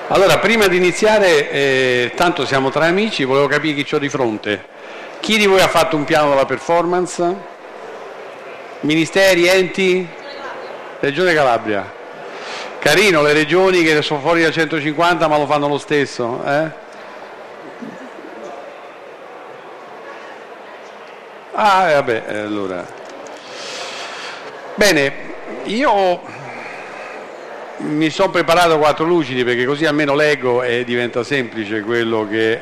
Allora, prima di iniziare, tanto siamo tra amici, volevo capire chi ho di fronte. Chi di voi ha fatto un piano della performance? Ministeri, enti? Regione Calabria. Carino, le regioni che sono fuori da 150 ma lo fanno lo stesso, eh? Vabbè, allora. Bene, io mi sono preparato 4 lucidi perché così almeno leggo e diventa semplice quello che...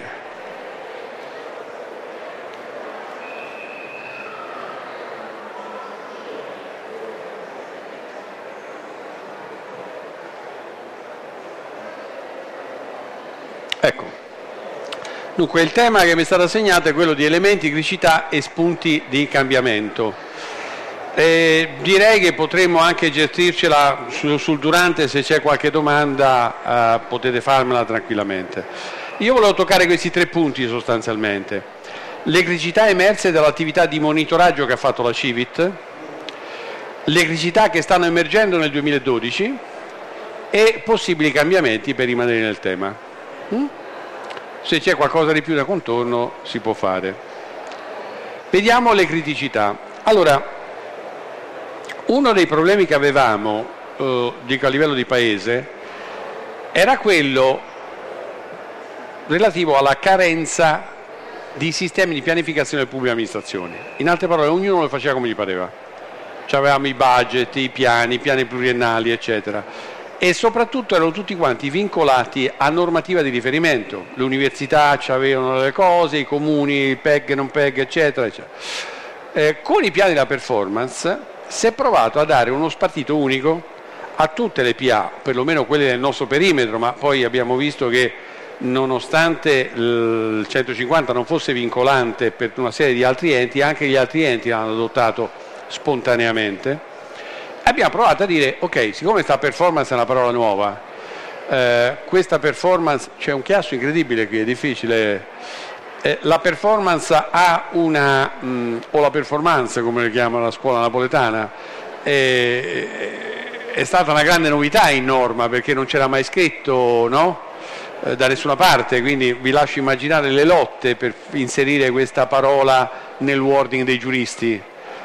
Ecco, dunque il tema che mi è stato assegnato è quello di elementi, criticità e spunti di cambiamento. Direi che potremmo anche gestircela sul durante, se c'è qualche domanda potete farmela tranquillamente. Io volevo toccare questi 3 punti sostanzialmente. Le criticità emerse dall'attività di monitoraggio che ha fatto la Civit, le criticità che stanno emergendo nel 2012 e possibili cambiamenti per rimanere nel tema. Se c'è qualcosa di più da contorno si può fare. Vediamo le criticità. Allora, uno dei problemi che avevamo, dico a livello di paese, era quello relativo alla carenza di sistemi di pianificazione delle pubbliche amministrazioni. In altre parole, ognuno lo faceva come gli pareva. Avevamo i budget, i piani pluriennali, eccetera. E soprattutto erano tutti quanti vincolati a normativa di riferimento. Le università avevano le cose, i comuni, PEG, non PEG, eccetera, eccetera. Con i piani della performance si è provato a dare uno spartito unico a tutte le PA, perlomeno quelle del nostro perimetro, ma poi abbiamo visto che nonostante il 150 non fosse vincolante per una serie di altri enti, anche gli altri enti l'hanno adottato spontaneamente. Abbiamo provato a dire, ok, siccome questa performance è una parola nuova, questa performance, c'è un chiasso incredibile qui, è difficile... la performance ha una, o la performance come le chiama la scuola napoletana, è stata una grande novità in norma perché non c'era mai scritto, no? Da nessuna parte, quindi vi lascio immaginare le lotte per inserire questa parola nel wording dei giuristi.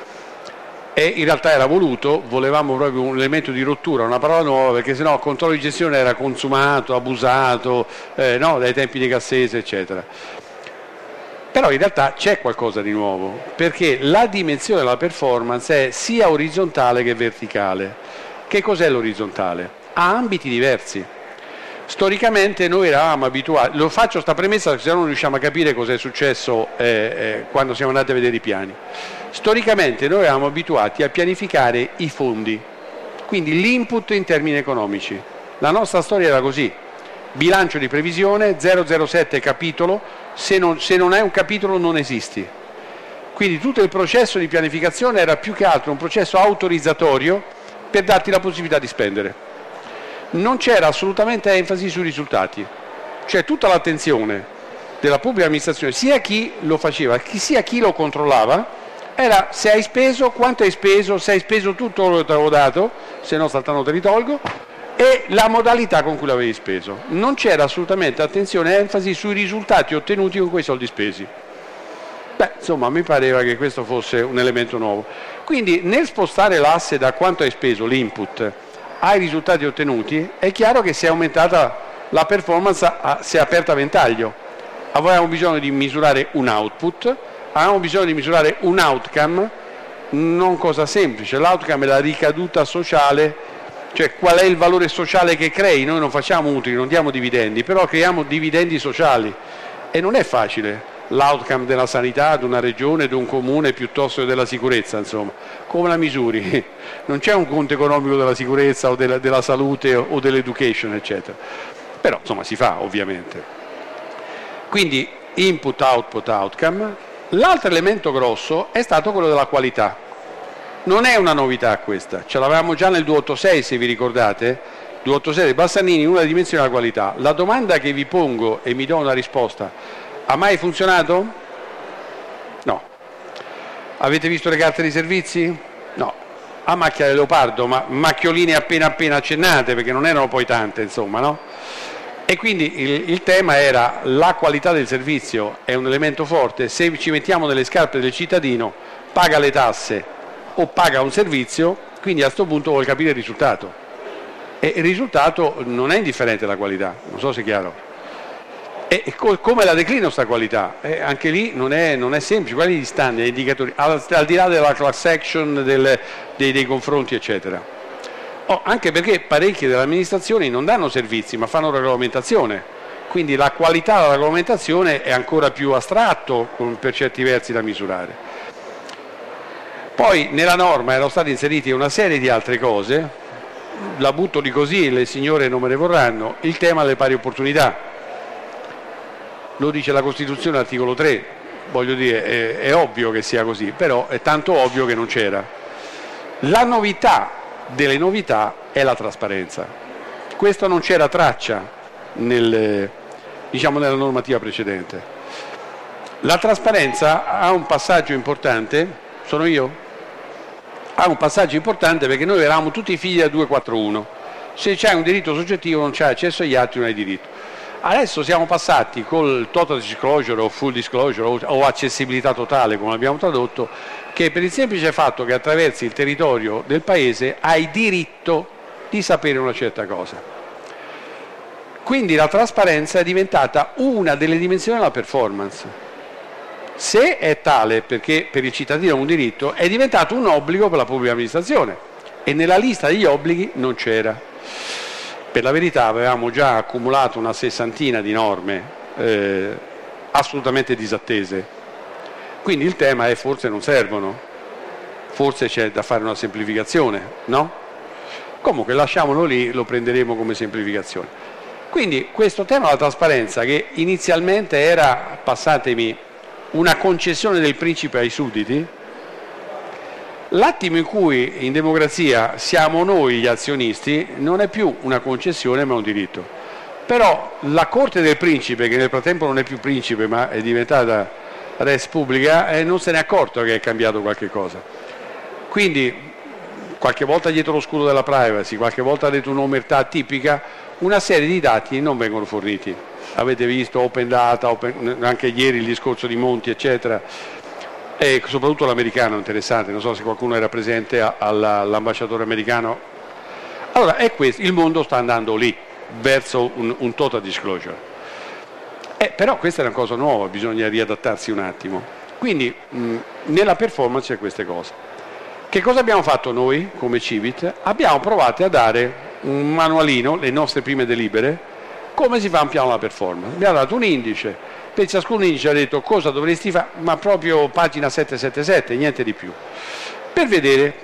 E in realtà era voluto, volevamo proprio un elemento di rottura, una parola nuova, perché sennò il controllo di gestione era consumato, abusato, no? Dai tempi di Cassese, eccetera. Però in realtà c'è qualcosa di nuovo, perché la dimensione della performance è sia orizzontale che verticale. Che cos'è l'orizzontale? Ha ambiti diversi. Storicamente noi eravamo abituati, lo faccio sta premessa perché se no non riusciamo a capire cosa è successo quando siamo andati a vedere i piani. Storicamente noi eravamo abituati a pianificare i fondi, quindi l'input in termini economici. La nostra storia era così. Bilancio di previsione, 007 capitolo, se non è un capitolo non esisti. Quindi tutto il processo di pianificazione era più che altro un processo autorizzatorio per darti la possibilità di spendere. Non c'era assolutamente enfasi sui risultati, cioè tutta l'attenzione della pubblica amministrazione, sia chi lo faceva, sia chi lo controllava, era se hai speso, quanto hai speso, se hai speso tutto lo te l'avevo dato, se no saltano te li tolgo, e la modalità con cui l'avevi speso. Non c'era assolutamente attenzione e enfasi sui risultati ottenuti con quei soldi spesi. Insomma, mi pareva che questo fosse un elemento nuovo. Quindi nel spostare l'asse da quanto hai speso, l'input, ai risultati ottenuti, è chiaro che si è aumentata la performance, si è aperta a ventaglio. Avevamo bisogno di misurare un output, avevamo bisogno di misurare un outcome, non cosa semplice. L'outcome è la ricaduta sociale, cioè qual è il valore sociale che crei. Noi non facciamo utili, non diamo dividendi, però creiamo dividendi sociali e non è facile l'outcome della sanità di una regione, di un comune piuttosto che della sicurezza, insomma. Come la misuri? Non c'è un conto economico della sicurezza o della salute o dell'education, eccetera. Però insomma si fa ovviamente. Quindi input, output, outcome. L'altro elemento grosso è stato quello della qualità. Non è una novità questa, ce l'avevamo già nel 286 se vi ricordate, 286 di Bassanini, una dimensione della qualità. La domanda che vi pongo e mi do una risposta, ha mai funzionato? No. Avete visto le carte di servizi? No. A macchia di leopardo, ma macchioline appena accennate, perché non erano poi tante, insomma, no? E quindi il tema era: la qualità del servizio è un elemento forte, se ci mettiamo nelle scarpe del cittadino, paga le tasse o paga un servizio, quindi a questo punto vuol capire il risultato. E il risultato non è indifferente alla qualità, non so se è chiaro. E come la declino sta qualità? Anche lì non è semplice, quali gli standard, gli indicatori, al di là della class action, dei confronti eccetera. Anche perché parecchie delle amministrazioni non danno servizi ma fanno regolamentazione, quindi la qualità della regolamentazione è ancora più astratto per certi versi da misurare. Poi nella norma erano state inserite una serie di altre cose, la butto lì così, le signore non me ne vorranno, il tema delle pari opportunità. Lo dice la Costituzione all'articolo 3, voglio dire, è ovvio che sia così, però è tanto ovvio che non c'era. La novità delle novità è la trasparenza. Questo non c'era traccia nella normativa precedente. La trasparenza ha un passaggio importante, sono io? Ha un passaggio importante perché noi eravamo tutti figli del 241. Se c'è un diritto soggettivo non c'è accesso agli atti, non hai diritto. Adesso siamo passati col total disclosure o full disclosure o accessibilità totale, come abbiamo tradotto, che per il semplice fatto che attraversi il territorio del paese hai diritto di sapere una certa cosa. Quindi la trasparenza è diventata una delle dimensioni della performance. Se è tale perché per il cittadino è un diritto, è diventato un obbligo per la pubblica amministrazione e nella lista degli obblighi non c'era. Per la verità avevamo già accumulato una sessantina di norme assolutamente disattese, quindi il tema è: forse non servono, forse c'è da fare una semplificazione, no? Comunque lasciamolo lì, lo prenderemo come semplificazione. Quindi questo tema della trasparenza, che inizialmente era, passatemi, una concessione del principe ai sudditi, l'attimo in cui in democrazia siamo noi gli azionisti non è più una concessione ma un diritto. Però la corte del principe, che nel frattempo non è più principe ma è diventata res publica, non se ne è accorto che è cambiato qualche cosa. Quindi qualche volta dietro lo scudo della privacy, qualche volta dietro un'omertà tipica, una serie di dati non vengono forniti. Avete visto Open Data, anche ieri il discorso di Monti eccetera. E soprattutto l'americano interessante, non so se qualcuno era presente all'ambasciatore americano. Allora è questo, il mondo sta andando lì, verso un total disclosure. Però questa è una cosa nuova, bisogna riadattarsi un attimo. Quindi nella performance c'è queste cose. Che cosa abbiamo fatto noi come Civit? Abbiamo provato a dare un manualino, le nostre prime delibere, come si fa un piano della performance. Abbiamo dato un indice. Per ciascun indice ha detto cosa dovresti fare, ma proprio pagina 777, niente di più, per vedere.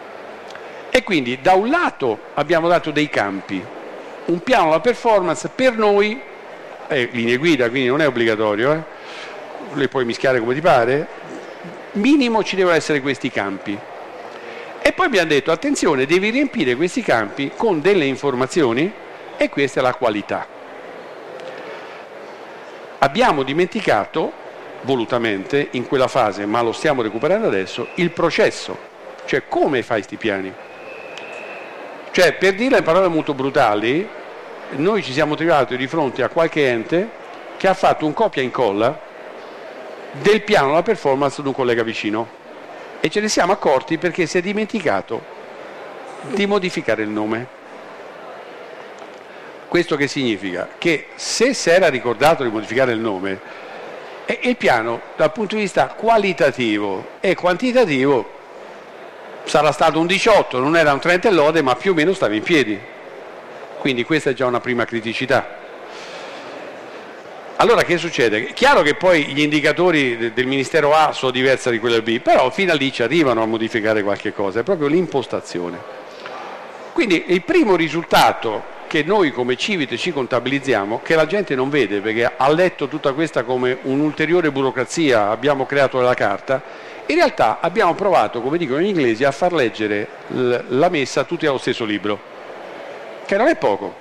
E quindi da un lato abbiamo dato dei campi, un piano della performance per noi, linee guida, quindi non è obbligatorio, le puoi mischiare come ti pare, minimo ci devono essere questi campi. E poi abbiamo detto: attenzione, devi riempire questi campi con delle informazioni, e questa è la qualità. Abbiamo dimenticato, volutamente, in quella fase, ma lo stiamo recuperando adesso, il processo, cioè come fai sti piani. Cioè, per dirla in parole molto brutali, noi ci siamo trovati di fronte a qualche ente che ha fatto un copia e incolla del piano della performance di un collega vicino e ce ne siamo accorti perché si è dimenticato di modificare il nome. Questo che significa? Che se si era ricordato di modificare il nome, il piano dal punto di vista qualitativo e quantitativo sarà stato un 18, non era un 30 e lode, ma più o meno stava in piedi. Quindi questa è già una prima criticità. Allora che succede? È chiaro che poi gli indicatori del Ministero A sono diversi di quelli del B, però fino a lì ci arrivano a modificare qualche cosa, è proprio l'impostazione. Quindi il primo risultato che noi come Civit ci contabilizziamo, che la gente non vede perché ha letto tutta questa come un'ulteriore burocrazia, abbiamo creato la carta, in realtà abbiamo provato, come dicono gli inglesi, a far leggere la messa tutti allo stesso libro, che non è poco.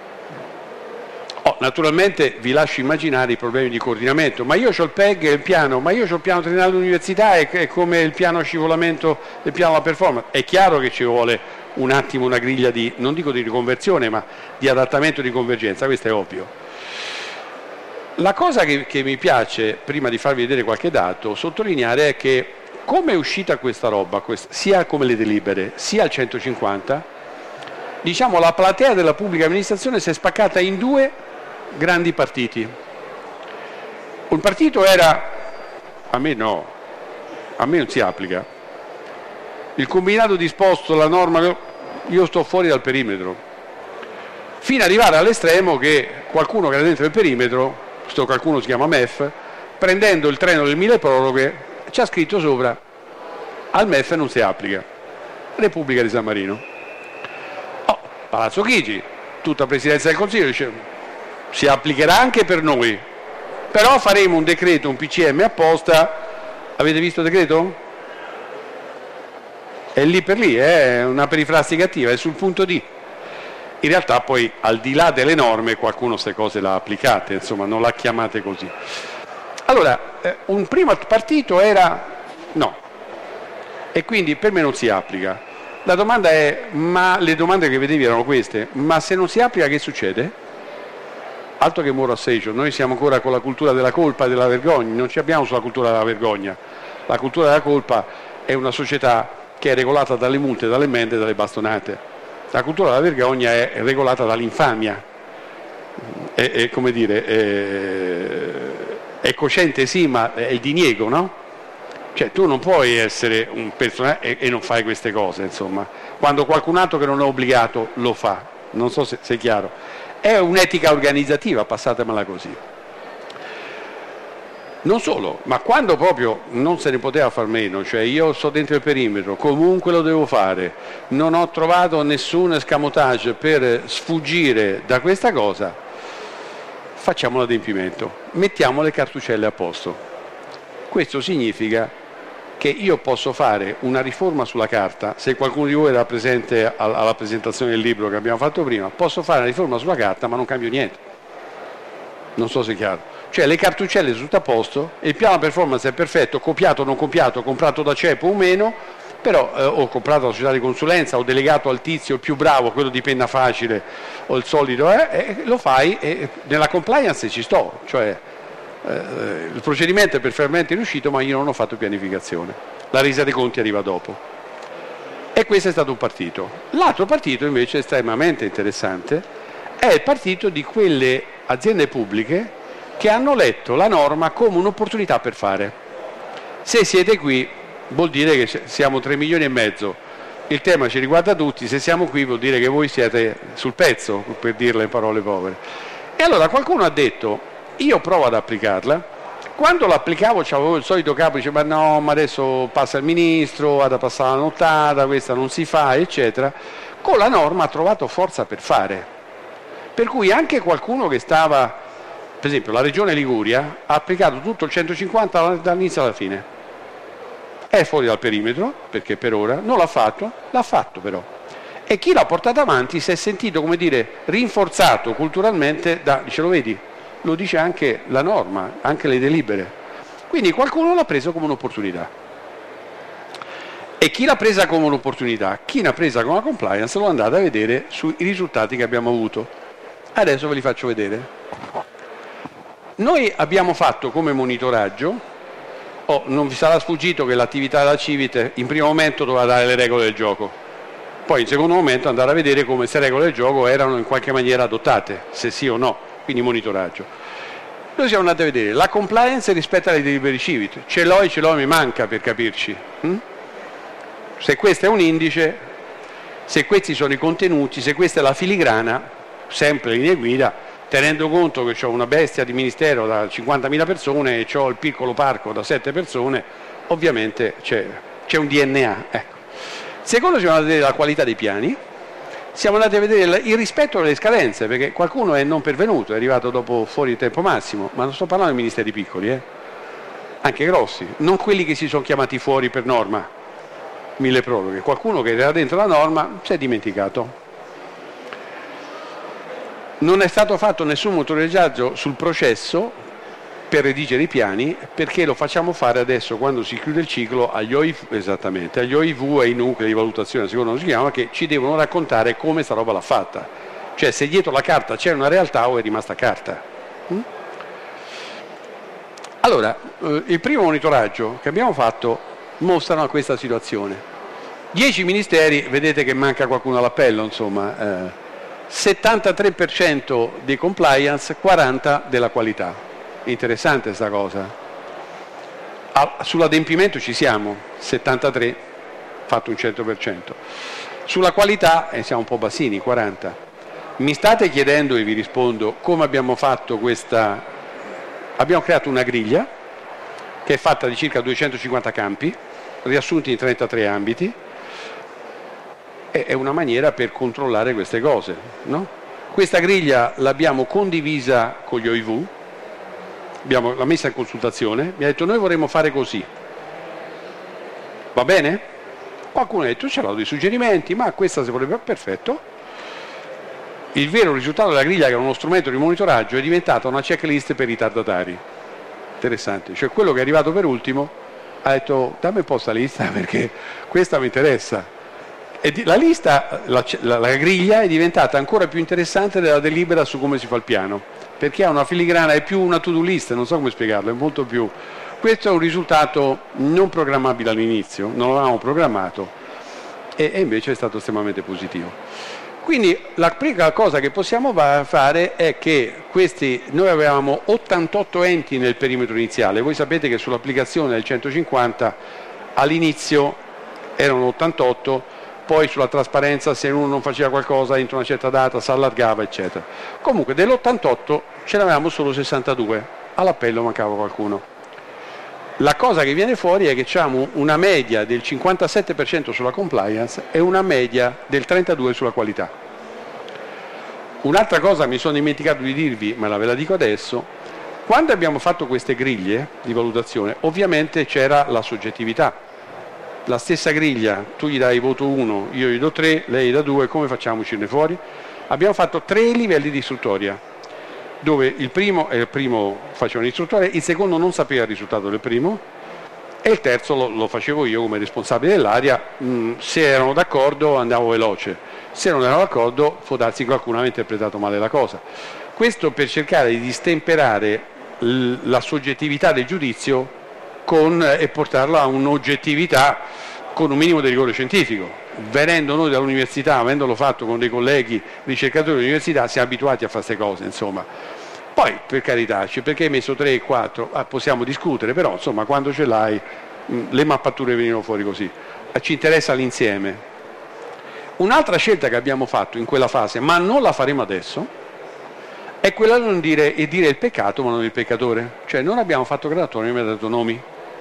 Naturalmente vi lascio immaginare i problemi di coordinamento, ma io ho il PEG e il piano, ma io ho il piano triennale dell'università, è come il piano scivolamento, il piano della performance. È chiaro che ci vuole un attimo una griglia di, non dico di riconversione, ma di adattamento e di convergenza, questo è ovvio. La cosa che mi piace, prima di farvi vedere qualche dato, sottolineare è che come è uscita questa roba, sia come le delibere, sia il 150, diciamo la platea della pubblica amministrazione si è spaccata in due grandi partiti. Un partito era, a me no, a me non si applica, il combinato disposto, la norma, io sto fuori dal perimetro, fino ad arrivare all'estremo che qualcuno che era dentro il perimetro, questo qualcuno si chiama MEF, prendendo il treno del milleproroghe, ci ha scritto sopra, al MEF non si applica, Repubblica di San Marino. Palazzo Chigi, tutta Presidenza del Consiglio, dice si applicherà anche per noi, però faremo un decreto, un PCM apposta. Avete visto il decreto? È lì per lì, è una perifrasi attiva, è sul punto D. In realtà poi al di là delle norme qualcuno queste cose le ha applicate, insomma non la chiamate così. Allora, un primo partito era no, e quindi per me non si applica. La domanda è, ma le domande che vedevi erano queste, ma se non si applica che succede? Altro che moral assessment, noi siamo ancora con la cultura della colpa e della vergogna, non ci abbiamo sulla cultura della vergogna. La cultura della colpa è una società che è regolata dalle multe, dalle ammende e dalle bastonate. La cultura della vergogna è regolata dall'infamia, è come dire, è cosciente sì, ma è il diniego, no? Cioè tu non puoi essere un personaggio e non fai queste cose, insomma, quando qualcun altro che non è obbligato lo fa, non so se è chiaro. È un'etica organizzativa, passatemela così. Non solo, ma quando proprio non se ne poteva far meno, cioè io sto dentro il perimetro, comunque lo devo fare, non ho trovato nessun escamotage per sfuggire da questa cosa, facciamo l'adempimento, mettiamo le cartucelle a posto. Questo significa che io posso fare una riforma sulla carta, se qualcuno di voi era presente alla presentazione del libro che abbiamo fatto prima, posso fare una riforma sulla carta ma non cambio niente. Non so se è chiaro. Cioè le cartuccelle sono tutte a posto, il piano performance è perfetto, copiato o non copiato, comprato da CEPO o meno, però ho comprato la società di consulenza, ho delegato al tizio più bravo, quello di penna facile o il solito, lo fai e nella compliance ci sto, cioè il procedimento è perfettamente riuscito ma io non ho fatto pianificazione, la resa dei conti arriva dopo. E questo è stato un partito. L'altro partito invece estremamente interessante è il partito di quelle aziende pubbliche che hanno letto la norma come un'opportunità per fare. Se siete qui vuol dire che siamo 3 milioni e mezzo, il tema ci riguarda tutti, se siamo qui vuol dire che voi siete sul pezzo, per dirla in parole povere. E allora qualcuno ha detto, io provo ad applicarla, quando l'applicavo c'avevo il solito capo, dice ma no, ma adesso passa il ministro, vado a passare la nottata, questa non si fa, eccetera. Con la norma ha trovato forza per fare, per cui anche qualcuno che stava, per esempio la Regione Liguria ha applicato tutto il 150 dall'inizio alla fine, è fuori dal perimetro perché per ora non l'ha fatto però, e chi l'ha portato avanti si è sentito, come dire, rinforzato culturalmente dice lo vedi, lo dice anche la norma, anche le delibere, quindi qualcuno l'ha preso come un'opportunità. E chi l'ha presa come un'opportunità, chi l'ha presa come una compliance, lo andate a vedere sui risultati che abbiamo avuto. Adesso ve li faccio vedere. Noi abbiamo fatto come monitoraggio, non vi sarà sfuggito che l'attività della Civit in primo momento doveva dare le regole del gioco, poi in secondo momento andare a vedere come queste regole del gioco erano in qualche maniera adottate, se sì o no, quindi monitoraggio. Noi siamo andati a vedere la compliance rispetto alle delibere Civit, ce l'ho, mi manca per capirci. Se questo è un indice, se questi sono i contenuti, se questa è la filigrana, sempre linee guida, tenendo conto che ho una bestia di ministero da 50.000 persone e ho il piccolo parco da 7 persone, ovviamente c'è un DNA. Ecco. Secondo siamo andati a vedere la qualità dei piani, siamo andati a vedere il rispetto delle scadenze, perché qualcuno è non pervenuto, è arrivato dopo fuori il tempo massimo, ma non sto parlando di ministeri piccoli, anche grossi, non quelli che si sono chiamati fuori per norma, milleproroghe, qualcuno che era dentro la norma si è dimenticato. Non è stato fatto nessun monitoraggio sul processo per redigere i piani, perché lo facciamo fare adesso quando si chiude il ciclo agli OIV, esattamente, agli OIV e ai nuclei di valutazione, secondo non si chiama, che ci devono raccontare come sta roba l'ha fatta, cioè se dietro la carta c'è una realtà o è rimasta carta. Allora, il primo monitoraggio che abbiamo fatto mostrano questa situazione. 10 ministeri, vedete che manca qualcuno all'appello, insomma, 73% di compliance, 40% della qualità. Interessante questa cosa. Sull'adempimento ci siamo, 73%, fatto un 100%. Sulla qualità siamo un po' bassini, 40%. Mi state chiedendo, e vi rispondo, come abbiamo fatto questa. Abbiamo creato una griglia che è fatta di circa 250 campi, riassunti in 33 ambiti, e è una maniera per controllare queste cose, no? Questa griglia l'abbiamo condivisa con gli OIV, l'ha messa in consultazione, mi ha detto noi vorremmo fare così, va bene? Qualcuno ha detto ce l'ho dei suggerimenti, ma questa si vorrebbe, perfetto. Il vero risultato della griglia, che è uno strumento di monitoraggio, è diventata una checklist per i ritardatari. Interessante, cioè quello che è arrivato per ultimo ha detto dammi un po' sta lista perché questa mi interessa. E la lista, la griglia è diventata ancora più interessante della delibera su come si fa il piano, perché ha una filigrana, è più una to-do list, non so come spiegarlo, è molto più. Questo è un risultato non programmabile all'inizio, non l'avevamo programmato e invece è stato estremamente positivo. Quindi la prima cosa che possiamo fare è che noi avevamo 88 enti nel perimetro iniziale, voi sapete che sull'applicazione del 150 all'inizio erano 88, poi sulla trasparenza se uno non faceva qualcosa entro una certa data si allargava eccetera. Comunque dell'88 ce n'avevamo solo 62, all'appello mancava qualcuno. La cosa che viene fuori è che abbiamo una media del 57% sulla compliance e una media del 32% sulla qualità. Un'altra cosa mi sono dimenticato di dirvi, ma ve la dico adesso, quando abbiamo fatto queste griglie di valutazione ovviamente c'era la soggettività. La stessa griglia, tu gli dai voto 1, io gli do 3, lei gli dà 2, come facciamo a uscirne fuori? Abbiamo fatto 3 livelli di istruttoria, dove il primo faceva l'istruttore, il secondo non sapeva il risultato del primo e il terzo lo facevo io come responsabile dell'area. Se erano d'accordo andavo veloce, se non erano d'accordo può darsi che qualcuno aveva interpretato male la cosa. Questo per cercare di distemperare la soggettività del giudizio e portarla a un'oggettività con un minimo di rigore scientifico. Venendo noi dall'università, avendolo fatto con dei colleghi ricercatori dell'università, siamo abituati a fare queste cose, insomma. Poi, per carità, perché hai messo 3 e 4? Possiamo discutere, però, insomma, quando ce l'hai, le mappature venivano fuori così. Ci interessa l'insieme. Un'altra scelta che abbiamo fatto in quella fase, ma non la faremo adesso, è quella di non dire il peccato, ma non il peccatore. Cioè, non abbiamo fatto graduatoria, non abbiamo dato nomi.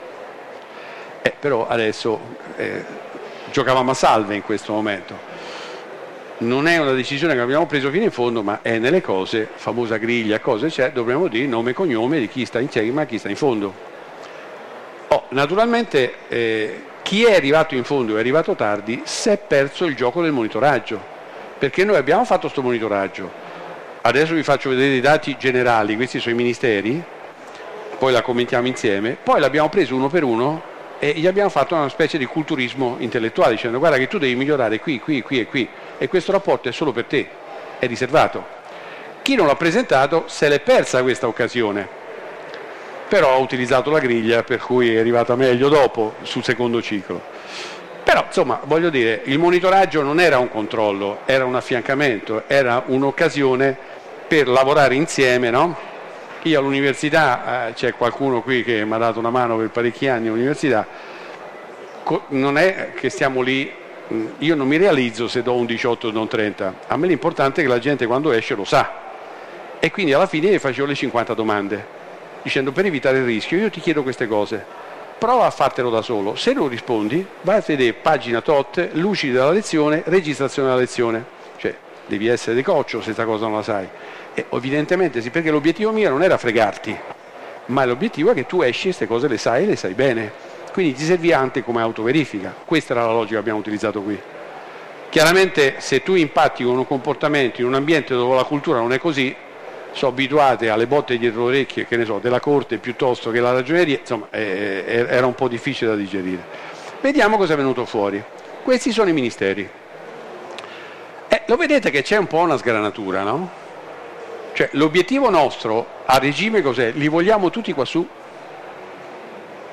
Però adesso giocavamo a salve in questo momento. Non è una decisione che abbiamo preso fino in fondo, ma è nelle cose, famosa griglia, cose c'è, dovremmo dire nome e cognome di chi sta in cima e chi sta in fondo. Naturalmente chi è arrivato in fondo e è arrivato tardi si è perso il gioco del monitoraggio, perché noi abbiamo fatto questo monitoraggio. Adesso vi faccio vedere i dati generali, questi sono i ministeri, poi la commentiamo insieme, poi l'abbiamo preso uno per uno e gli abbiamo fatto una specie di culturismo intellettuale dicendo guarda che tu devi migliorare qui, qui, qui e qui e questo rapporto è solo per te, è riservato. Chi non l'ha presentato se l'è persa questa occasione, però ha utilizzato la griglia per cui è arrivata meglio dopo sul secondo ciclo. Però insomma voglio dire, il monitoraggio non era un controllo, era un affiancamento, era un'occasione per lavorare insieme, no? Io all'università, c'è qualcuno qui che mi ha dato una mano per parecchi anni all'università, non è che stiamo lì, io non mi realizzo se do un 18 o non 30, a me l'importante è che la gente quando esce lo sa e quindi alla fine facevo le 50 domande dicendo per evitare il rischio io ti chiedo queste cose, prova a fartelo da solo, se non rispondi vai a vedere pagina tot, lucidi della lezione, registrazione della lezione, cioè devi essere di coccio se questa cosa non la sai. E evidentemente sì, perché l'obiettivo mio non era fregarti, ma l'obiettivo è che tu esci e queste cose le sai bene, quindi ti servi anche come autoverifica. Questa era la logica che abbiamo utilizzato qui. Chiaramente se tu impatti con un comportamento in un ambiente dove la cultura non è così, sono abituate alle botte dietro le orecchie, che ne so, della corte piuttosto che la ragioneria, insomma era un po' difficile da digerire. Vediamo cosa è venuto fuori. Questi sono i ministeri. Lo vedete che c'è un po' una sgranatura, no? Cioè l'obiettivo nostro a regime cos'è? Li vogliamo tutti qua su?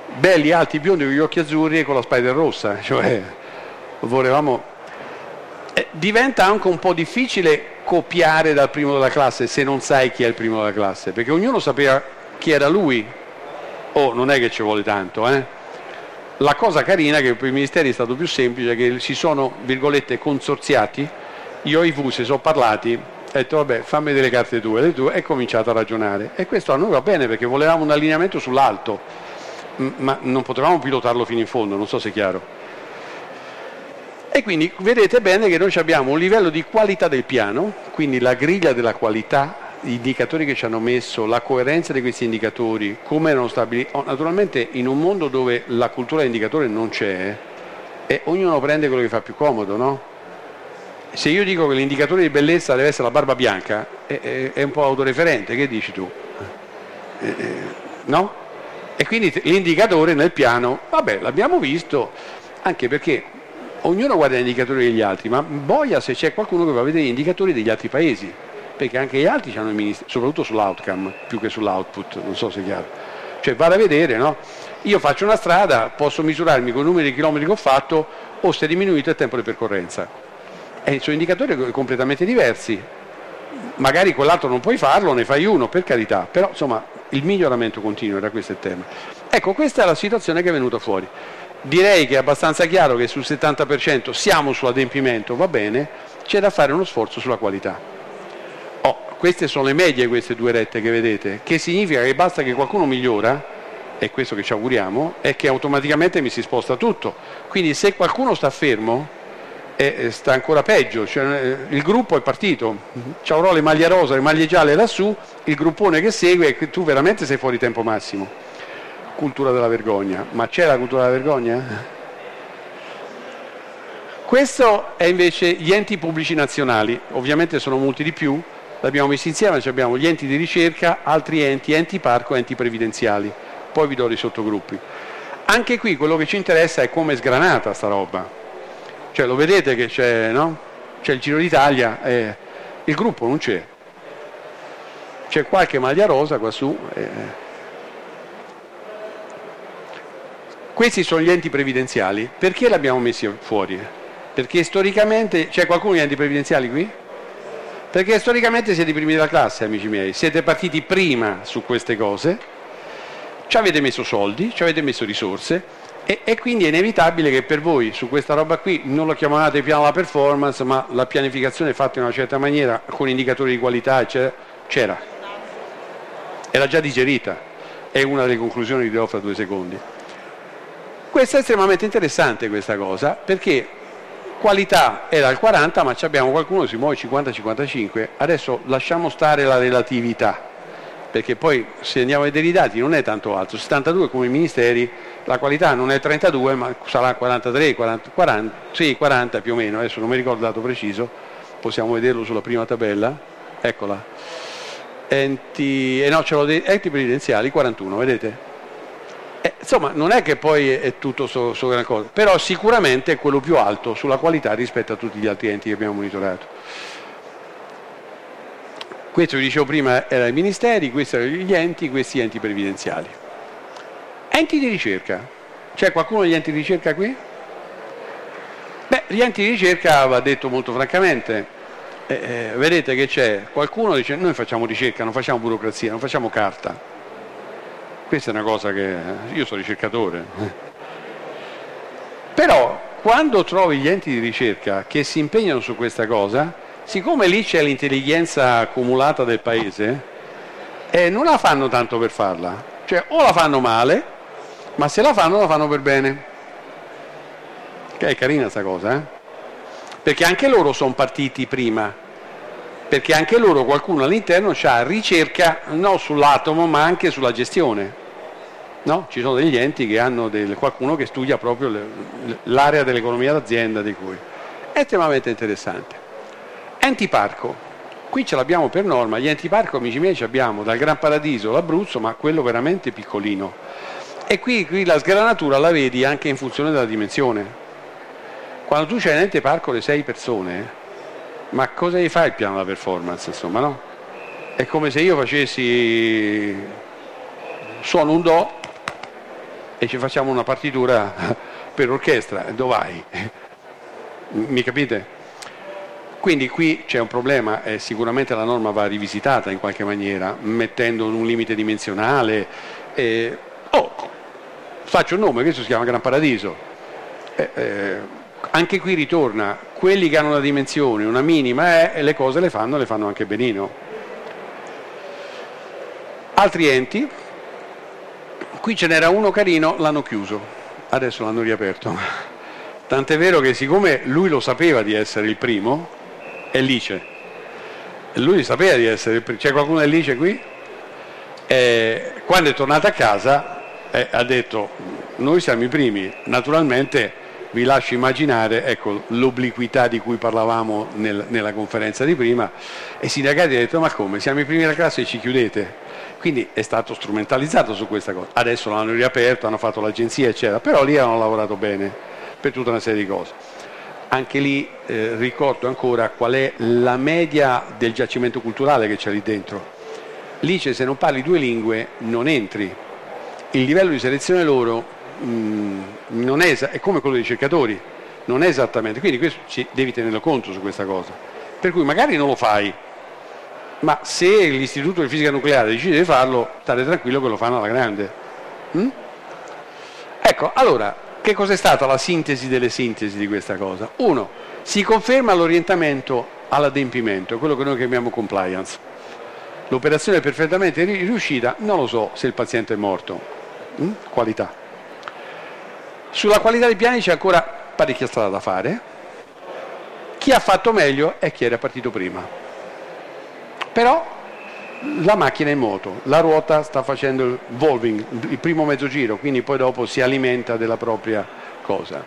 belli, alti, biondi, con gli occhi azzurri e con la spider rossa, cioè volevamo... diventa anche un po' difficile copiare dal primo della classe se non sai chi è il primo della classe, perché ognuno sapeva chi era lui. Non è che ci vuole tanto, La cosa carina è che per i ministeri è stato più semplice, che si sono, virgolette, consorziati, io e i FU si sono parlati, ho detto vabbè, fammi vedere le carte tue, e cominciato a ragionare. E questo a noi va bene, perché volevamo un allineamento sull'alto, ma non potevamo pilotarlo fino in fondo, non so se è chiaro. E quindi vedete bene che noi abbiamo un livello di qualità del piano, quindi la griglia della qualità, gli indicatori che ci hanno messo, la coerenza di questi indicatori, come erano stabiliti. Naturalmente in un mondo dove la cultura dell'indicatore non c'è, e ognuno prende quello che fa più comodo, no? Se io dico che l'indicatore di bellezza deve essere la barba bianca, è un po' autoreferente, che dici tu? No? E quindi l'indicatore nel piano, vabbè, l'abbiamo visto, anche perché ognuno guarda gli indicatori degli altri, ma boia se c'è qualcuno che va a vedere gli indicatori degli altri paesi, perché anche gli altri hanno i ministeri, soprattutto sull'outcome più che sull'output, non so se è chiaro. Cioè vado a vedere, no? Io faccio una strada, posso misurarmi con i numeri di chilometri che ho fatto o se è diminuito il tempo di percorrenza. E sono indicatori completamente diversi. Magari quell'altro non puoi farlo, ne fai uno, per carità, però insomma il miglioramento continuo era questo il tema. Ecco, questa è la situazione che è venuta fuori. Direi che è abbastanza chiaro che sul 70% siamo sull'adempimento, va bene, c'è da fare uno sforzo sulla qualità. Queste sono le medie, queste due rette che vedete, che significa che basta che qualcuno migliora, è questo che ci auguriamo, è che automaticamente mi si sposta tutto. Quindi se qualcuno sta fermo, sta ancora peggio, cioè, il gruppo è partito, avrò le maglie rosa, le maglie gialle lassù, il gruppone che segue e tu veramente sei fuori tempo massimo. Cultura della vergogna, ma c'è la cultura della vergogna? Questo è invece gli enti pubblici nazionali, ovviamente sono molti di più, l'abbiamo messi insieme, abbiamo gli enti di ricerca, altri enti parco, enti previdenziali, poi vi do dei sottogruppi. Anche qui quello che ci interessa è come è sgranata sta roba, cioè lo vedete che c'è, no? C'è il Giro d'Italia, il gruppo non c'è qualche maglia rosa qua su. Questi sono gli enti previdenziali, perché li abbiamo messi fuori? Perché storicamente, c'è qualcuno degli enti previdenziali qui? Perché storicamente siete i primi della classe, amici miei, siete partiti prima su queste cose, ci avete messo soldi, ci avete messo risorse e quindi è inevitabile che per voi su questa roba qui non lo chiamate piano alla performance, ma la pianificazione fatta in una certa maniera con indicatori di qualità eccetera, c'era, era già digerita, è una delle conclusioni che dirò fra 2 secondi. Questo è estremamente interessante questa cosa, perché qualità era al 40, ma abbiamo qualcuno che si muove 50-55, adesso lasciamo stare la relatività, perché poi se andiamo a vedere i dati non è tanto alto, 72 come i ministeri, la qualità non è 32 ma sarà 43, 40, sì, 40 più o meno, adesso non mi ricordo il dato preciso, possiamo vederlo sulla prima tabella, eccola, enti previdenziali 41, vedete? Insomma, non è che poi è tutto so gran cosa, però sicuramente è quello più alto sulla qualità rispetto a tutti gli altri enti che abbiamo monitorato. Questo vi dicevo prima erano i ministeri, questi erano gli enti, questi enti previdenziali. Enti di ricerca. C'è qualcuno degli enti di ricerca qui? Beh, gli enti di ricerca va detto molto francamente, vedete che c'è qualcuno che dice noi facciamo ricerca, non facciamo burocrazia, non facciamo carta. Questa è una cosa che io sono ricercatore. Però quando trovi gli enti di ricerca che si impegnano su questa cosa, siccome lì c'è l'intelligenza accumulata del paese, non la fanno tanto per farla, cioè o la fanno male, ma se la fanno per bene. Che è carina sta cosa, perché anche loro sono partiti prima, perché anche loro qualcuno all'interno c'ha ricerca non sull'atomo ma anche sulla gestione, no? Ci sono degli enti che hanno qualcuno che studia proprio l'area dell'economia d'azienda di cui è estremamente interessante. Enti parco, qui ce l'abbiamo per norma, gli enti parco amici miei ci abbiamo dal Gran Paradiso, l'Abruzzo, ma quello veramente piccolino, e qui la sgranatura la vedi anche in funzione della dimensione. Quando tu c'hai l'ente parco le 6 persone, ma cosa gli fa il piano della performance, insomma, no? È come se io facessi, suono un do, e ci facciamo una partitura per orchestra, dove vai? Mi capite? Quindi qui c'è un problema, sicuramente la norma va rivisitata in qualche maniera, mettendo un limite dimensionale. Faccio un nome, questo si chiama Gran Paradiso. Anche qui ritorna, quelli che hanno una dimensione, una minima, e le cose le fanno anche benino. Altri enti, qui ce n'era uno carino, l'hanno chiuso, adesso l'hanno riaperto. Tant'è vero che siccome lui lo sapeva di essere il primo, è Lice. Lui sapeva di essere il primo. C'è qualcuno del Lice qui? Quando è tornato a casa ha detto: noi siamo i primi. Naturalmente vi lascio immaginare, ecco, l'obliquità di cui parlavamo nella conferenza di prima, e i sindacati hanno detto: ma come, siamo i primi della classe e ci chiudete? Quindi è stato strumentalizzato su questa cosa. Adesso l'hanno riaperto, hanno fatto l'agenzia eccetera, però lì hanno lavorato bene per tutta una serie di cose. Anche lì ricordo ancora qual è la media del giacimento culturale che c'è lì dentro. Lì, se non parli 2 lingue non entri. Il livello di selezione loro non è come quello dei ricercatori, non è esattamente. Quindi questo devi tenerlo conto su questa cosa. Per cui magari non lo fai, ma se l'Istituto di Fisica Nucleare decide di farlo, state tranquillo che lo fanno alla grande. Ecco, allora, che cos'è stata la sintesi delle sintesi di questa cosa? 1. Si conferma l'orientamento all'adempimento, quello che noi chiamiamo compliance. L'operazione è perfettamente riuscita, non lo so se il paziente è morto. Qualità. Sulla qualità dei piani c'è ancora parecchia strada da fare. Chi ha fatto meglio è chi era partito prima. Però la macchina è in moto, la ruota sta facendo il volving, il primo mezzo giro, quindi poi dopo si alimenta della propria cosa.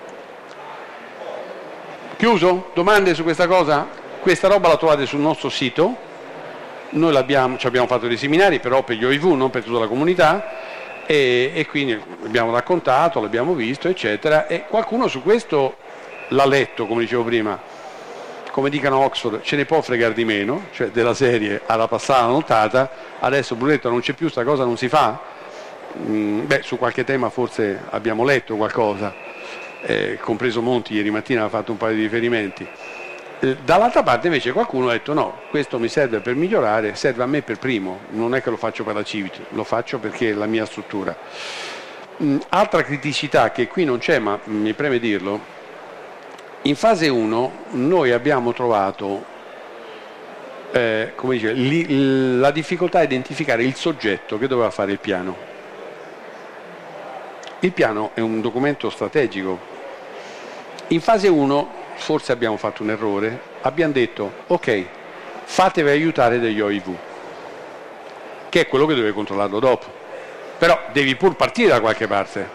Chiuso? Domande su questa cosa? Questa roba la trovate sul nostro sito, noi ci abbiamo fatto dei seminari però per gli OIV, non per tutta la comunità, e quindi l'abbiamo raccontato, l'abbiamo visto eccetera, e qualcuno su questo l'ha letto, come dicevo prima. Come dicono a Oxford, ce ne può fregare di meno, cioè della serie alla passata notata, adesso Brunetto non c'è più, sta cosa non si fa. Su qualche tema forse abbiamo letto qualcosa, compreso Monti ieri mattina ha fatto un paio di riferimenti. Dall'altra parte invece qualcuno ha detto: no, questo mi serve per migliorare, serve a me per primo, non è che lo faccio per la Civit, lo faccio perché è la mia struttura. Altra criticità che qui non c'è, ma mi preme dirlo. In fase 1 noi abbiamo trovato la difficoltà a identificare il soggetto che doveva fare il piano. Il piano è un documento strategico. In fase 1 forse abbiamo fatto un errore, abbiamo detto: ok, fatevi aiutare dagli OIV, che è quello che deve controllarlo dopo, però devi pur partire da qualche parte.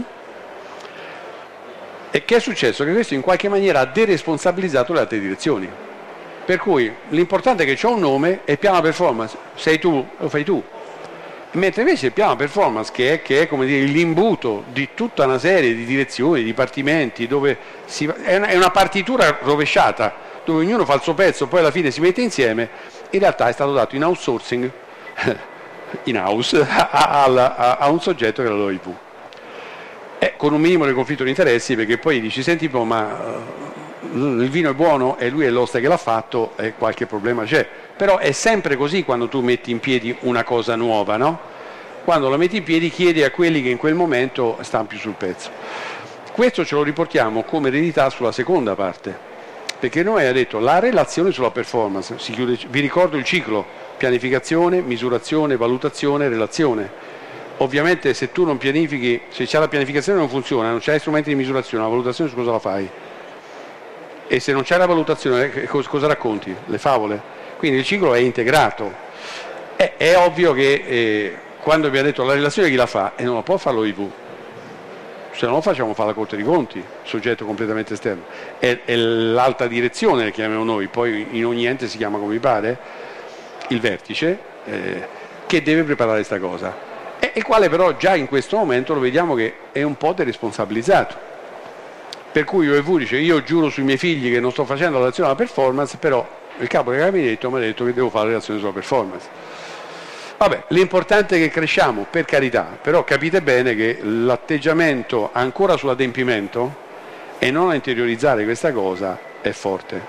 E che è successo? Che questo in qualche maniera ha deresponsabilizzato le altre direzioni. Per cui l'importante è che c'è un nome e il piano performance, sei tu, lo fai tu. Mentre invece il piano performance, che è come dire, l'imbuto di tutta una serie di direzioni, dipartimenti, dove è una partitura rovesciata, dove ognuno fa il suo pezzo, poi alla fine si mette insieme, in realtà è stato dato in outsourcing, in house, a un soggetto che era l'OIV. Con un minimo di conflitto di interessi, perché poi dici: senti, ma il vino è buono e lui è l'oste che l'ha fatto, e qualche problema c'è. Però è sempre così quando tu metti in piedi una cosa nuova, no? Quando la metti in piedi chiedi a quelli che in quel momento stanno più sul pezzo. Questo ce lo riportiamo come eredità sulla seconda parte, perché noi ha detto la relazione sulla performance, si chiude, vi ricordo il ciclo: pianificazione, misurazione, valutazione, relazione. Ovviamente se tu non pianifichi, se c'è la pianificazione non funziona, non c'è strumenti di misurazione, la valutazione su cosa la fai? E se non c'è la valutazione cosa racconti? Le favole? Quindi il ciclo è integrato. È ovvio che quando abbiamo detto la relazione chi la fa? E non la può fare l'OIV, se no lo facciamo fare la Corte dei Conti, soggetto completamente esterno. È l'alta direzione, che chiamiamo noi, poi in ogni ente si chiama come mi pare, il vertice, che deve preparare questa cosa. Il quale però già in questo momento lo vediamo che è un po' deresponsabilizzato, per cui OIV dice: io giuro sui miei figli che non sto facendo la relazione alla performance, però il capo del gabinetto mi ha detto che devo fare la relazione sulla performance. Vabbè, l'importante è che cresciamo, per carità, però capite bene che l'atteggiamento ancora sull'adempimento e non a interiorizzare questa cosa è forte.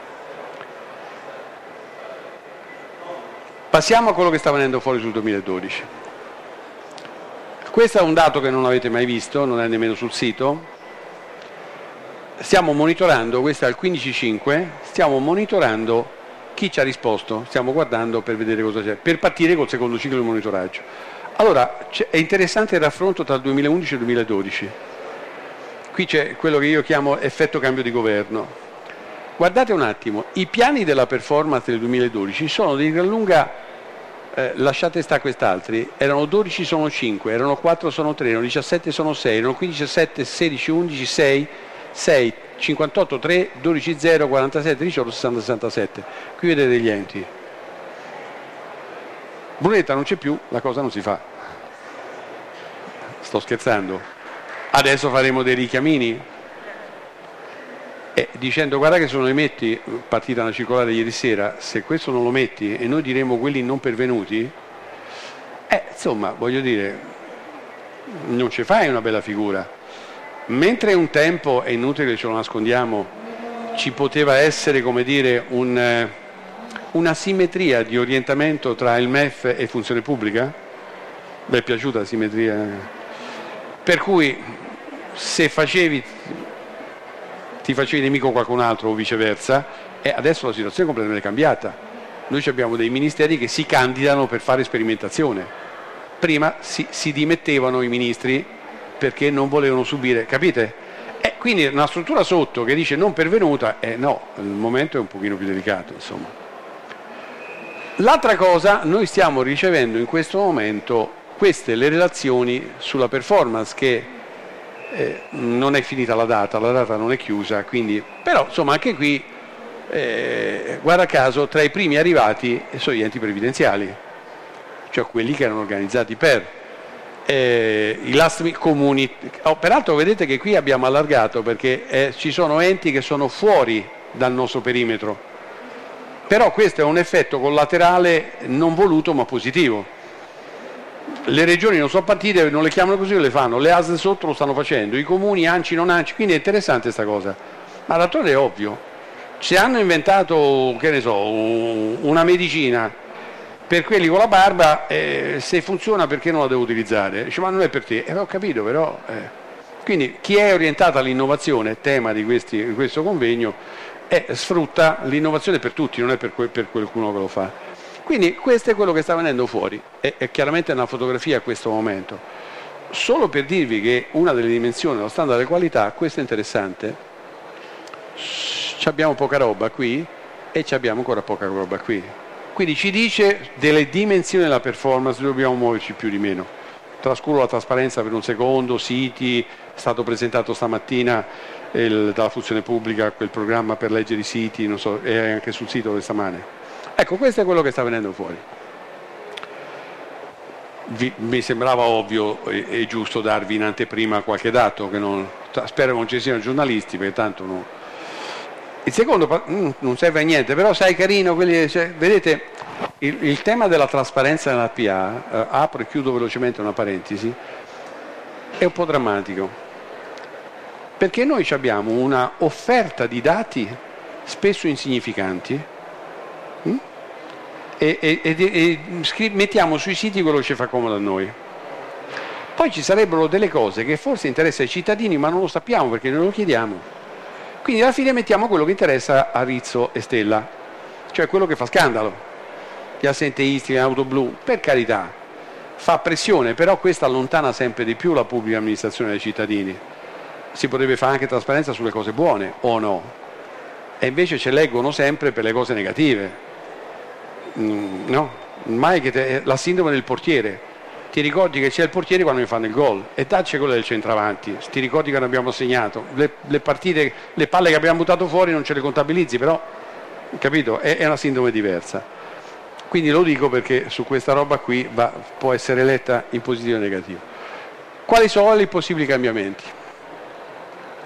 Passiamo a quello che sta venendo fuori sul 2012. Questo è un dato che non avete mai visto, non è nemmeno sul sito. Stiamo monitorando, questo è il 15/5, stiamo monitorando chi ci ha risposto, stiamo guardando per vedere cosa c'è, per partire col secondo ciclo di monitoraggio. Allora, è interessante il raffronto tra il 2011 e il 2012. Qui c'è quello che io chiamo effetto cambio di governo. Guardate un attimo, i piani della performance del 2012 sono di gran lunga, lasciate stare quest'altri, erano 12 sono 5, erano 4 sono 3, erano 17 sono 6, erano 15 7, 16 11 6, 6, 58, 3, 12, 0, 47, 18, 60, 67. Qui vedete gli enti. Brunetta non c'è più, la cosa non si fa. Sto scherzando. Adesso faremo dei richiamini. Dicendo guarda che se non li metti, partita una circolare ieri sera, se questo non lo metti e noi diremo quelli non pervenuti, insomma, voglio dire, non ci fai una bella figura. Mentre un tempo, è inutile che ce lo nascondiamo, ci poteva essere, come dire, una simmetria di orientamento tra il MEF e funzione pubblica, mi è piaciuta la simmetria, per cui se ti facevi nemico qualcun altro o viceversa, adesso la situazione è completamente cambiata. Noi abbiamo dei ministeri che si candidano per fare sperimentazione. Prima si dimettevano i ministri perché non volevano subire, capite? Quindi una struttura sotto che dice non pervenuta, no, il momento è un pochino più delicato, insomma. L'altra cosa, noi stiamo ricevendo in questo momento queste le relazioni sulla performance che non è finita la data non è chiusa, quindi, però insomma anche qui, guarda caso, tra i primi arrivati sono gli enti previdenziali, cioè quelli che erano organizzati per i last comuni. Peraltro vedete che qui abbiamo allargato perché ci sono enti che sono fuori dal nostro perimetro, però questo è un effetto collaterale non voluto ma positivo. Le regioni non sono partite, non le chiamano così, le fanno, le ASL sotto lo stanno facendo, i comuni, ANCI, non ANCI, quindi è interessante questa cosa. Ma d'altronde è ovvio, ci hanno inventato, che ne so, una medicina per quelli con la barba, se funziona perché non la devo utilizzare? Dice, ma non è per te, ho capito però. Quindi chi è orientato all'innovazione, tema di questo convegno, sfrutta l'innovazione per tutti, non è per qualcuno che lo fa. Quindi questo è quello che sta venendo fuori, è chiaramente una fotografia a questo momento. Solo per dirvi che una delle dimensioni dello standard di qualità, questo è interessante, abbiamo poca roba qui e abbiamo ancora poca roba qui. Quindi ci dice delle dimensioni della performance, dobbiamo muoverci più di meno. Trascuro la trasparenza per un secondo, siti, è stato presentato stamattina dalla funzione pubblica quel programma per leggere i siti, non so, è anche sul sito questa stamane. Ecco, questo è quello che sta venendo fuori. Mi sembrava ovvio e giusto darvi in anteprima qualche dato, che spero non ci siano giornalisti, perché tanto no. Il secondo non serve a niente, però sai carino, vedete, il tema della trasparenza nella PA, apro e chiudo velocemente una parentesi, è un po' drammatico, perché noi abbiamo una offerta di dati spesso insignificanti, e mettiamo sui siti quello che ci fa comodo a noi. Poi ci sarebbero delle cose che forse interessano ai cittadini ma non lo sappiamo perché non lo chiediamo, quindi alla fine mettiamo quello che interessa a Rizzo e Stella, cioè quello che fa scandalo, gli assenteisti, l'auto blu, per carità, fa pressione, però questa allontana sempre di più la pubblica amministrazione dai cittadini. Si potrebbe fare anche trasparenza sulle cose buone o no, e invece ci leggono sempre per le cose negative. No, mai che la sindrome del portiere, ti ricordi che c'è il portiere quando mi fanno il gol e dacci quello del centravanti, ti ricordi quando abbiamo segnato le partite, le palle che abbiamo buttato fuori non ce le contabilizzi, però capito, è una sindrome diversa. Quindi lo dico perché su questa roba qui può essere letta in positivo e negativo. Quali sono i possibili cambiamenti?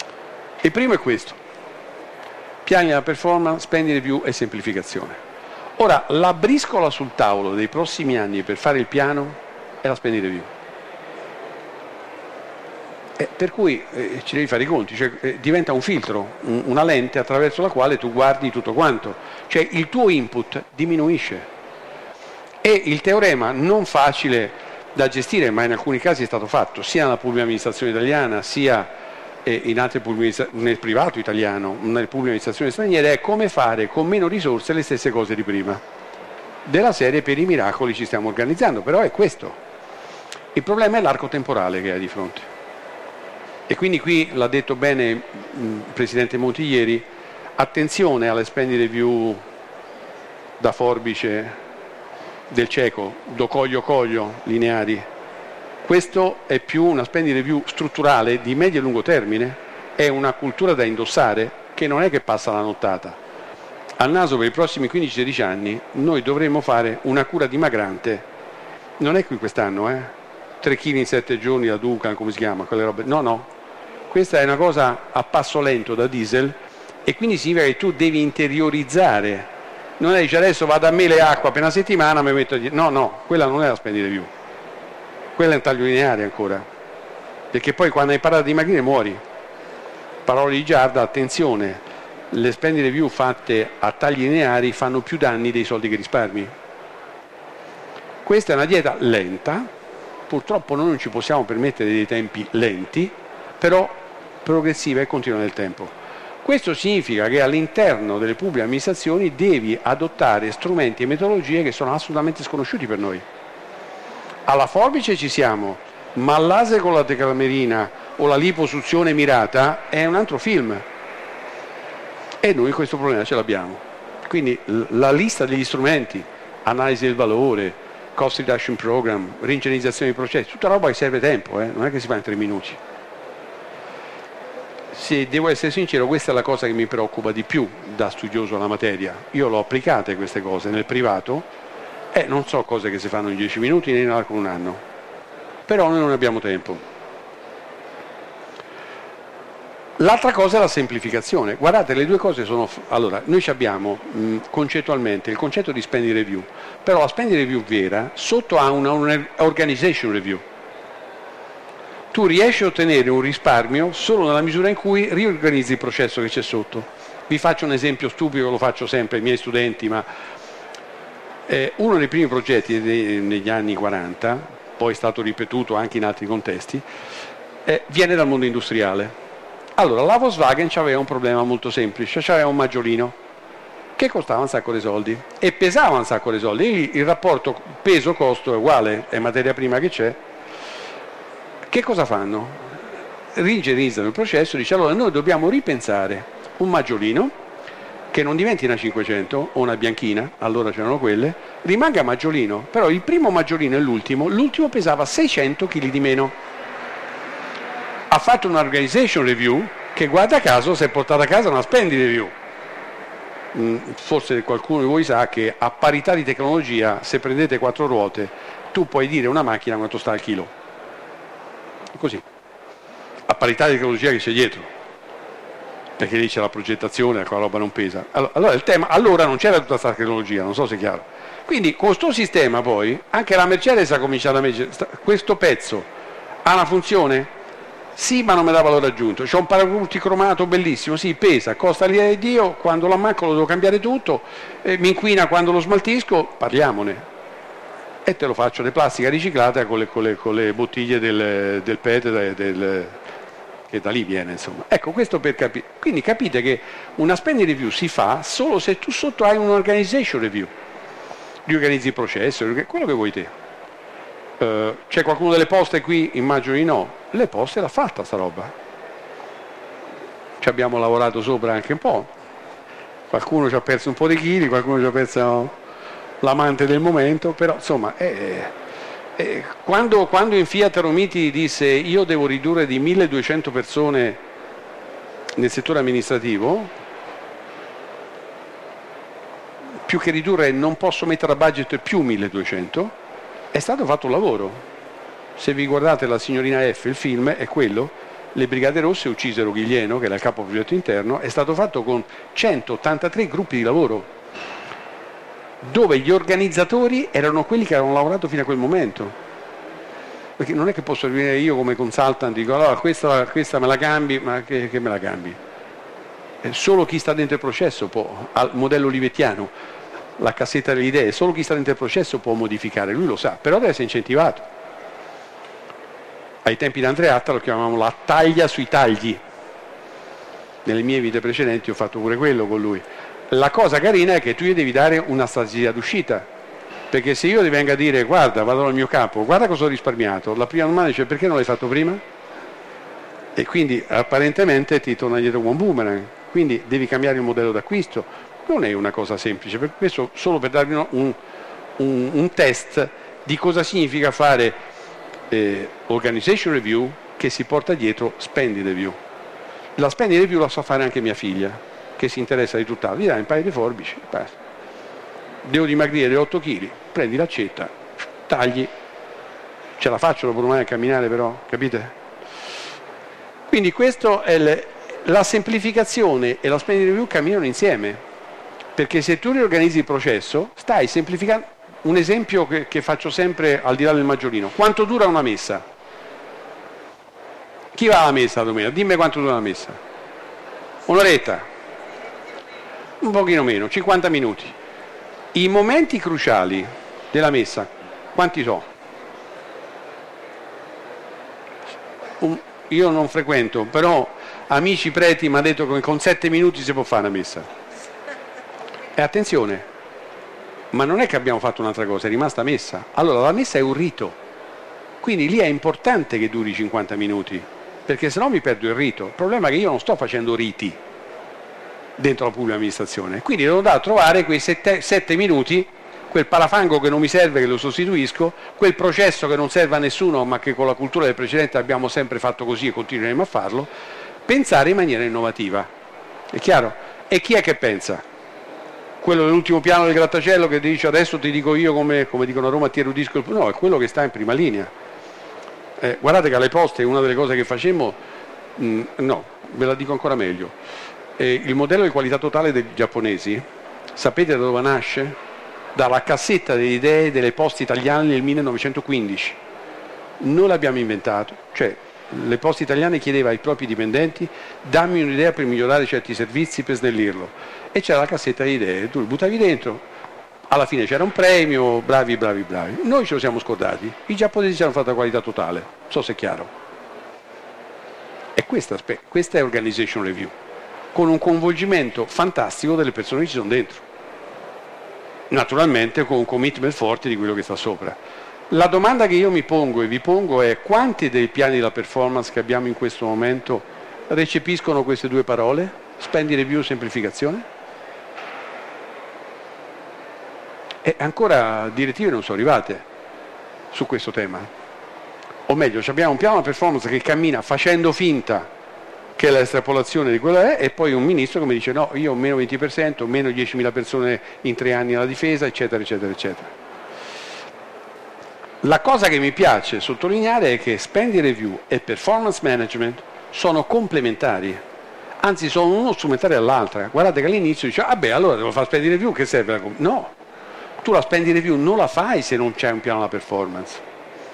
Il primo è questo: piani della performance, spending review e semplificazione. Ora, la briscola sul tavolo dei prossimi anni per fare il piano è la spending review. Per cui ci devi fare i conti, cioè, diventa un filtro, una lente attraverso la quale tu guardi tutto quanto, cioè il tuo input diminuisce. E il teorema non facile da gestire, ma in alcuni casi è stato fatto, sia nella pubblica amministrazione italiana, sia in altre nel privato italiano, nelle pubbliche amministrazioni straniere, è come fare con meno risorse le stesse cose di prima. Della serie per i miracoli ci stiamo organizzando, però è questo. Il problema è l'arco temporale che hai di fronte. E quindi qui l'ha detto bene il Presidente Monti ieri, attenzione alle spending review da forbice del cieco, do coglio lineari. Questo è più una spending review strutturale di medio e lungo termine, è una cultura da indossare che non è che passa la nottata. Al naso per i prossimi 15-16 anni noi dovremo fare una cura dimagrante, non è qui quest'anno, 3 kg in 7 giorni da Duca, come si chiama, quelle robe, no. Questa è una cosa a passo lento da diesel e quindi significa che tu devi interiorizzare. Non è dice adesso vado a mele e acqua per una settimana mi metto a dire no, quella non è la spending review, quella è un taglio lineare ancora, perché poi quando hai imparato a dimagrire muori. Parole di Giarda, attenzione, le spending review fatte a tagli lineari fanno più danni dei soldi che risparmi. Questa è una dieta lenta, purtroppo noi non ci possiamo permettere dei tempi lenti, però progressiva e continua nel tempo. Questo significa che all'interno delle pubbliche amministrazioni devi adottare strumenti e metodologie che sono assolutamente sconosciuti per noi. Alla forbice ci siamo, ma il laser con la tecamerina o la liposuzione mirata è un altro film. E noi questo problema ce l'abbiamo. Quindi la lista degli strumenti, analisi del valore, cost reduction program, reingegnerizzazione dei processi, tutta roba che serve tempo, non è che si fa in 3 minuti. Se devo essere sincero, questa è la cosa che mi preoccupa di più da studioso della materia. Io l'ho applicate queste cose nel privato e non so cose che si fanno in 10 minuti né nell'arco di un anno, però noi non abbiamo tempo. L'altra cosa è la semplificazione. Guardate, le due cose sono... Allora, noi abbiamo concettualmente il concetto di spending review, però la spending review vera sotto ha una organization review. Tu riesci a ottenere un risparmio solo nella misura in cui riorganizzi il processo che c'è sotto. Vi faccio un esempio stupido, lo faccio sempre ai miei studenti, ma uno dei primi progetti negli anni 40, poi è stato ripetuto anche in altri contesti, viene dal mondo industriale. Allora, la Volkswagen aveva un problema molto semplice, aveva un maggiolino che costava un sacco di soldi e pesava un sacco di soldi. Il rapporto peso-costo è uguale, è materia prima che c'è. Che cosa fanno? Ringegnerizzano il processo e dice allora noi dobbiamo ripensare un maggiolino che non diventi una 500 o una bianchina, allora c'erano quelle, rimanga maggiolino, però il primo maggiolino e l'ultimo pesava 600 kg di meno. Ha fatto un'organization review che guarda caso si è portata a casa una spending review. Forse qualcuno di voi sa che a parità di tecnologia, se prendete 4 ruote, tu puoi dire a una macchina quanto sta al chilo. Così, a parità di tecnologia che c'è dietro, perché lì c'è la progettazione, quella roba non pesa. Allora il tema, allora non c'era tutta questa tecnologia, non so se è chiaro. Quindi con questo sistema poi, anche la Mercedes ha cominciato a mettere, questo pezzo ha una funzione? Sì, ma non mi dà valore aggiunto. C'ho un multicromato bellissimo, sì, pesa, costa l'ira di Dio, quando lo ammacco lo devo cambiare tutto, mi inquina quando lo smaltisco, parliamone. E te lo faccio di plastica riciclata con le bottiglie del PET che da lì viene, insomma. Ecco, questo per capire. Quindi capite che una spending review si fa solo se tu sotto hai un'organization review. Riorganizzi il processo, quello che vuoi te. C'è qualcuno delle poste qui? Immagino di no. Le poste l'ha fatta sta roba. Ci abbiamo lavorato sopra anche un po'. Qualcuno ci ha perso un po' di chili, qualcuno ci ha perso l'amante del momento, però insomma quando in Fiat Romiti disse io devo ridurre di 1200 persone nel settore amministrativo, più che ridurre non posso mettere a budget più 1200, è stato fatto un lavoro. Se vi guardate La signorina F, il film è quello, le Brigate Rosse uccisero Ghiglieno, che era il capo progetto interno, è stato fatto con 183 gruppi di lavoro. dove gli organizzatori erano quelli che avevano lavorato fino a quel momento. Perché non è che posso venire io come consultant e dico allora questa me la cambi, ma che me la cambi? Solo chi sta dentro il processo può, al modello olivettiano, la cassetta delle idee, solo chi sta dentro il processo può modificare, lui lo sa, però deve essere incentivato. Ai tempi di Andreatta lo chiamavamo la taglia sui tagli. Nelle mie vite precedenti ho fatto pure quello con lui. La cosa carina è che tu gli devi dare una strategia d'uscita. Perché se io ti vengo a dire guarda, vado dal mio capo, guarda cosa ho risparmiato, la prima domanda dice perché non l'hai fatto prima? E quindi apparentemente ti torna dietro un boomerang, quindi devi cambiare il modello d'acquisto. Non è una cosa semplice, per questo solo per darvi un test di cosa significa fare organization review che si porta dietro spending review. La spending review la sa fare anche mia figlia, che si interessa di tutt'altro, gli dai un paio di forbici, basta. Devo dimagrire 8 kg, prendi l'accetta, tagli, ce la faccio dopo domani a camminare però, capite? Quindi questo è la semplificazione e la spending review camminano insieme, perché se tu riorganizzi il processo stai semplificando. Un esempio che faccio sempre al di là del maggiolino: quanto dura una messa? Chi va alla messa la domenica? Dimmi quanto dura una messa. Un'oretta, un pochino meno, 50 minuti. I momenti cruciali della messa, quanti sono? Io non frequento, però amici preti mi hanno detto che con 7 minuti si può fare una messa. E attenzione, ma non è che abbiamo fatto un'altra cosa, è rimasta messa. Allora la messa è un rito, quindi lì è importante che duri 50 minuti, perché sennò mi perdo il rito. Il problema è che io non sto facendo riti dentro la pubblica amministrazione, quindi devo andare a trovare quei 7 minuti, quel parafango che non mi serve che lo sostituisco, quel processo che non serve a nessuno ma che con la cultura del precedente abbiamo sempre fatto così e continueremo a farlo, pensare in maniera innovativa. È chiaro? E chi è che pensa? Quello dell'ultimo piano del grattacielo che dice adesso ti dico io come dicono a Roma ti erudisco, no, è quello che sta in prima linea. Guardate che alle poste una delle cose che facemmo, no, ve la dico ancora meglio. Il modello di qualità totale dei giapponesi, sapete da dove nasce? Dalla cassetta delle idee delle poste italiane nel 1915. Noi l'abbiamo inventato, cioè le poste italiane chiedeva ai propri dipendenti dammi un'idea per migliorare certi servizi, per snellirlo, e c'era la cassetta di idee, tu lo buttavi dentro, alla fine c'era un premio, bravi. Noi ce lo siamo scordati, i giapponesi ci hanno fatto la qualità totale, non so se è chiaro. E questa è organization review, con un coinvolgimento fantastico delle persone che ci sono dentro, naturalmente con un commitment forte di quello che sta sopra. La domanda che io mi pongo e vi pongo è: quanti dei piani della performance che abbiamo in questo momento recepiscono queste due parole, spending review, semplificazione? E ancora direttive non sono arrivate su questo tema, o meglio abbiamo un piano della performance che cammina facendo finta che è l'estrapolazione di quello è, e poi un ministro che mi dice no, io ho meno 20%, meno 10.000 persone in 3 anni alla difesa, eccetera. La cosa che mi piace sottolineare è che spending review e performance management sono complementari, anzi sono uno strumentale all'altra. Guardate che all'inizio dice allora devo fare spending review, che serve? No, tu la spending review non la fai se non c'è un piano della performance.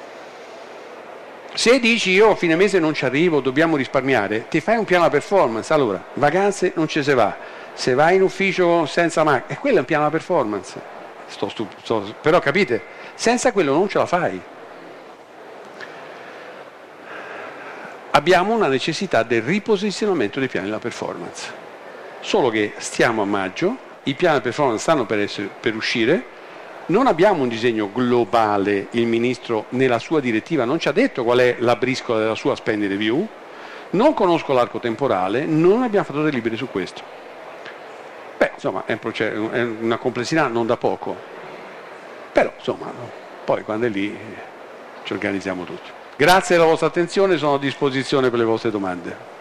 Se dici io a fine mese non ci arrivo, dobbiamo risparmiare, ti fai un piano della performance. Allora, vacanze non ci si va, se vai in ufficio senza macchina, e quello è un piano della performance. Però capite, senza quello non ce la fai. Abbiamo una necessità del riposizionamento dei piani della performance. Solo che stiamo a maggio, i piani della performance stanno per uscire. Non abbiamo un disegno globale, il Ministro nella sua direttiva non ci ha detto qual è la briscola della sua spending review, non conosco l'arco temporale, non abbiamo fatto delibere su questo. Insomma è una complessità non da poco, però insomma poi quando è lì ci organizziamo tutti. Grazie della vostra attenzione, sono a disposizione per le vostre domande.